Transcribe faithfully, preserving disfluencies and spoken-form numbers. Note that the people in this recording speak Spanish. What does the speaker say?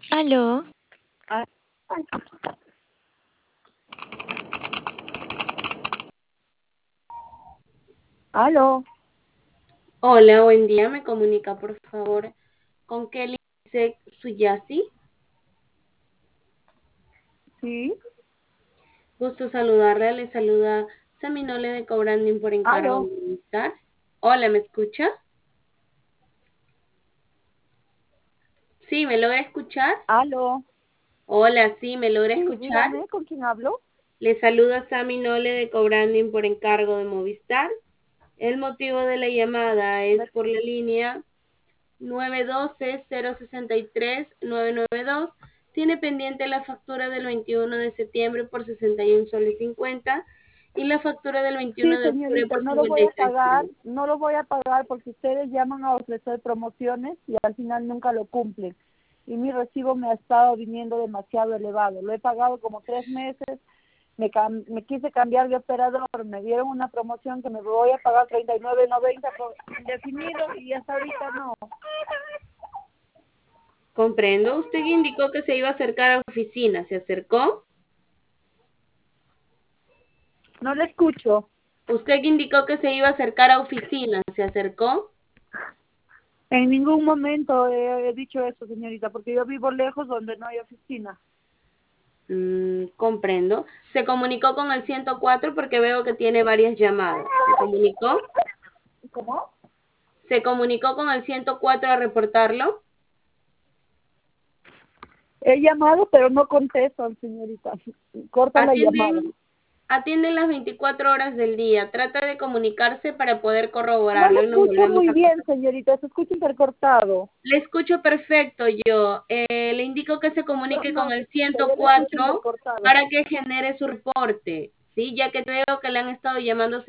Aló, Ah, aló, Hola, buen día. Me comunica, por favor, con Kelly Suyasi. sí, Gusto saludarle. Le saluda Saminole de Cobranding por encargo aló, de Movistar. Hola, ¿me escucha? Sí, ¿me logra escuchar? aló. Hola, sí, ¿me logra Sí, escuchar? dígame, ¿con quién hablo? Le saluda Saminole de Cobranding por encargo de Movistar. El motivo de la llamada es Me- por la línea nueve uno dos, cero seis tres, nueve nueve dos. Tiene pendiente la factura del veintiuno de septiembre por sesenta y un soles cincuenta y la factura del Sí, veintiuno de octubre señorita, por no lo cincuenta voy y a tres pagar, soles. no lo voy a pagar porque ustedes llaman a ofrecer promociones y al final nunca lo cumplen. Y mi recibo me ha estado viniendo demasiado elevado. Lo he pagado como tres meses, me, cam- me quise cambiar de operador, me dieron una promoción que me voy a pagar treinta y nueve noventa por indefinido y hasta ahorita no. Comprendo. Usted indicó que se iba a acercar a oficina. ¿Se acercó? No le escucho. Usted indicó que se iba a acercar a oficina. ¿Se acercó? En ningún momento he, he dicho eso, señorita, porque yo vivo lejos donde no hay oficina. Mm, comprendo. Se comunicó con el ciento cuatro porque veo que tiene varias llamadas. ¿Se comunicó? ¿Cómo? ¿Se comunicó con el ciento cuatro a reportarlo? He llamado, pero no contestan, señorita. Corta la llamada. Atienden, atienden las veinticuatro horas del día. Trata de comunicarse para poder No lo corroborarlo y nos escucho volvemos muy a bien, contactar. señorita. Se escucha intercortado. Le escucho perfecto yo. Eh, le indico que se No, comunique con no, el señorita, ciento yo le escucho cuatro intercortado. para que genere su reporte, ¿sí? Ya que veo que le han estado llamando